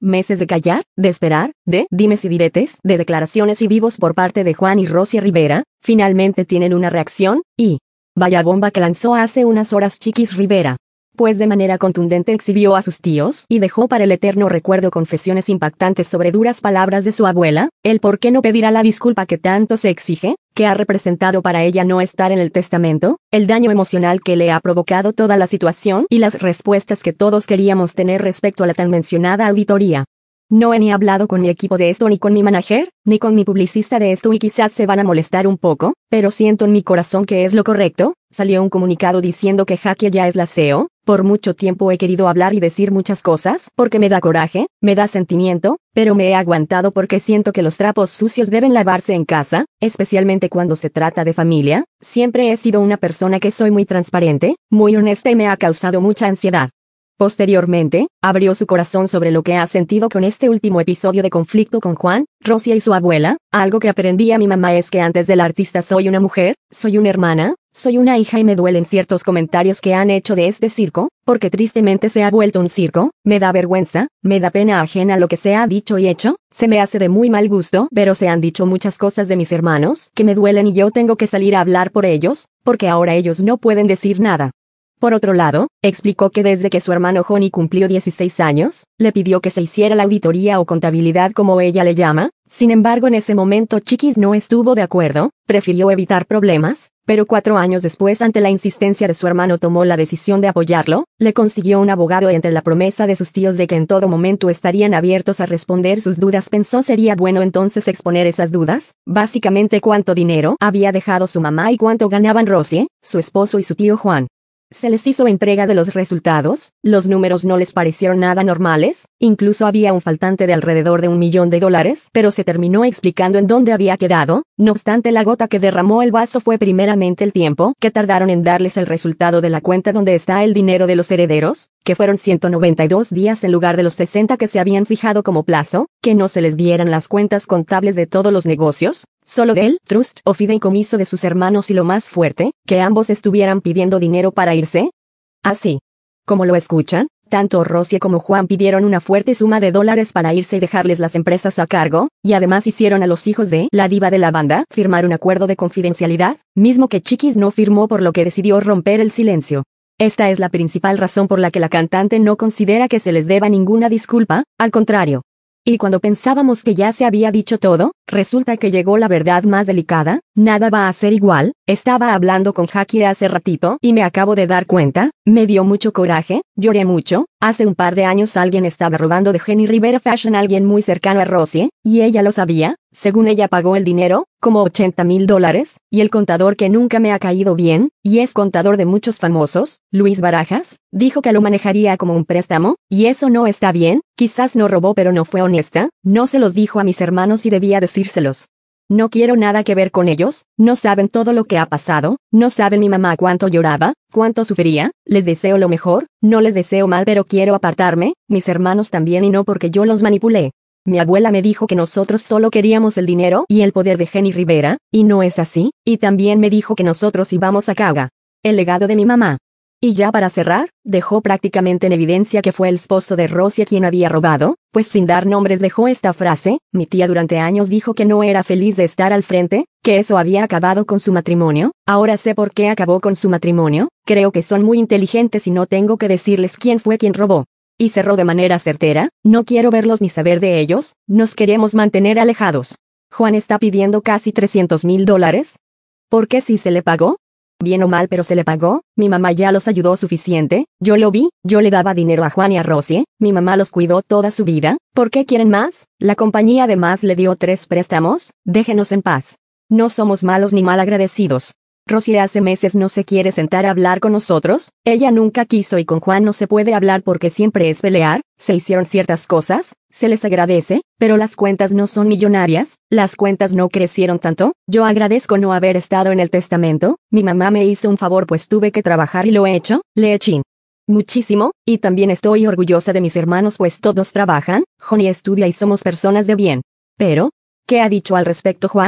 Meses de callar, de esperar, de dimes y diretes, de declaraciones y vivos por parte de Juan y Rosy Rivera, finalmente tienen una reacción, y vaya bomba que lanzó hace unas horas Chiquis Rivera. Pues de manera contundente exhibió a sus tíos y dejó para el eterno recuerdo confesiones impactantes sobre duras palabras de su abuela, el por qué no pedirá la disculpa que tanto se exige, que ha representado para ella no estar en el testamento, el daño emocional que le ha provocado toda la situación y las respuestas que todos queríamos tener respecto a la tan mencionada auditoría. No he ni hablado con mi equipo de esto ni con mi manager, ni con mi publicista de esto y quizás se van a molestar un poco, pero siento en mi corazón que es lo correcto. Salió un comunicado diciendo que Jackie ya es la CEO, por mucho tiempo he querido hablar y decir muchas cosas, porque me da coraje, me da sentimiento, pero me he aguantado porque siento que los trapos sucios deben lavarse en casa, especialmente cuando se trata de familia. Siempre he sido una persona que soy muy transparente, muy honesta y me ha causado mucha ansiedad. Posteriormente, abrió su corazón sobre lo que ha sentido con este último episodio de conflicto con Juan, Rosy y su abuela. Algo que aprendí a mi mamá es que antes del artista soy una mujer, soy una hermana, soy una hija y me duelen ciertos comentarios que han hecho de este circo, porque tristemente se ha vuelto un circo. Me da vergüenza, me da pena ajena lo que se ha dicho y hecho, se me hace de muy mal gusto, pero se han dicho muchas cosas de mis hermanos que me duelen y yo tengo que salir a hablar por ellos, porque ahora ellos no pueden decir nada. Por otro lado, explicó que desde que su hermano Johnny cumplió 16 años, le pidió que se hiciera la auditoría o contabilidad como ella le llama. Sin embargo, en ese momento Chiquis no estuvo de acuerdo, prefirió evitar problemas, pero 4 años después, ante la insistencia de su hermano, tomó la decisión de apoyarlo, le consiguió un abogado y entre la promesa de sus tíos de que en todo momento estarían abiertos a responder sus dudas, pensó sería bueno entonces exponer esas dudas, básicamente cuánto dinero había dejado su mamá y cuánto ganaban Rosy, su esposo y su tío Juan. Se les hizo entrega de los resultados, los números no les parecieron nada normales, incluso había un faltante de alrededor de $1 millón, pero se terminó explicando en dónde había quedado. No obstante, la gota que derramó el vaso fue primeramente el tiempo que tardaron en darles el resultado de la cuenta donde está el dinero de los herederos, que fueron 192 días en lugar de los 60 que se habían fijado como plazo, que no se les dieran las cuentas contables de todos los negocios, solo del trust o fideicomiso de sus hermanos y lo más fuerte, que ambos estuvieran pidiendo dinero para irse. Así como lo escuchan, tanto Rosy como Juan pidieron una fuerte suma de dólares para irse y dejarles las empresas a cargo, y además hicieron a los hijos de la diva de la banda firmar un acuerdo de confidencialidad, mismo que Chiquis no firmó, por lo que decidió romper el silencio. Esta es la principal razón por la que la cantante no considera que se les deba ninguna disculpa, al contrario. Y cuando pensábamos que ya se había dicho todo, resulta que llegó la verdad más delicada. Nada va a ser igual. Estaba hablando con Jackie hace ratito y me acabo de dar cuenta, me dio mucho coraje, lloré mucho. Hace un par de años alguien estaba robando de Jenny Rivera Fashion, alguien muy cercano a Rosy, y ella lo sabía. Según ella pagó el dinero, como $80,000, y el contador, que nunca me ha caído bien, y es contador de muchos famosos, Luis Barajas, dijo que lo manejaría como un préstamo, y eso no está bien. Quizás no robó pero no fue honesta, no se los dijo a mis hermanos y debía decírselos. No quiero nada que ver con ellos, no saben todo lo que ha pasado, no saben mi mamá cuánto lloraba, cuánto sufría. Les deseo lo mejor, no les deseo mal, pero quiero apartarme, mis hermanos también, y no porque yo los manipulé. Mi abuela me dijo que nosotros solo queríamos el dinero y el poder de Jenny Rivera, y no es así, y también me dijo que nosotros íbamos a cagar el legado de mi mamá. Y ya para cerrar, dejó prácticamente en evidencia que fue el esposo de Rosy quien había robado, pues sin dar nombres dejó esta frase: mi tía durante años dijo que no era feliz de estar al frente, que eso había acabado con su matrimonio, ahora sé por qué acabó con su matrimonio, creo que son muy inteligentes y no tengo que decirles quién fue quien robó. Y cerró de manera certera: no quiero verlos ni saber de ellos, nos queremos mantener alejados. Juan está pidiendo casi $300,000. ¿Por qué si se le pagó? Bien o mal, pero se le pagó. Mi mamá ya los ayudó suficiente, yo lo vi, yo le daba dinero a Juan y a Rosy, mi mamá los cuidó toda su vida. ¿Por qué quieren más? La compañía además le dio 3 préstamos, déjenos en paz. No somos malos ni mal agradecidos. Rosy hace meses no se quiere sentar a hablar con nosotros, ella nunca quiso, y con Juan no se puede hablar porque siempre es pelear. Se hicieron ciertas cosas, se les agradece, pero las cuentas no son millonarias, las cuentas no crecieron tanto. Yo agradezco no haber estado en el testamento, mi mamá me hizo un favor pues tuve que trabajar y lo he hecho, le eché muchísimo, y también estoy orgullosa de mis hermanos pues todos trabajan, Johnny estudia y somos personas de bien. Pero, ¿qué ha dicho al respecto Juan?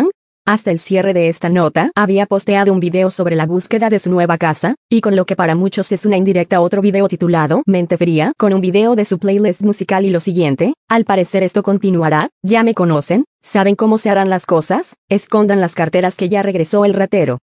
Hasta el cierre de esta nota, había posteado un video sobre la búsqueda de su nueva casa, y con lo que para muchos es una indirecta otro video titulado Mente Fría, con un video de su playlist musical y lo siguiente: al parecer esto continuará, ya me conocen, saben cómo se harán las cosas, escondan las carteras que ya regresó el ratero.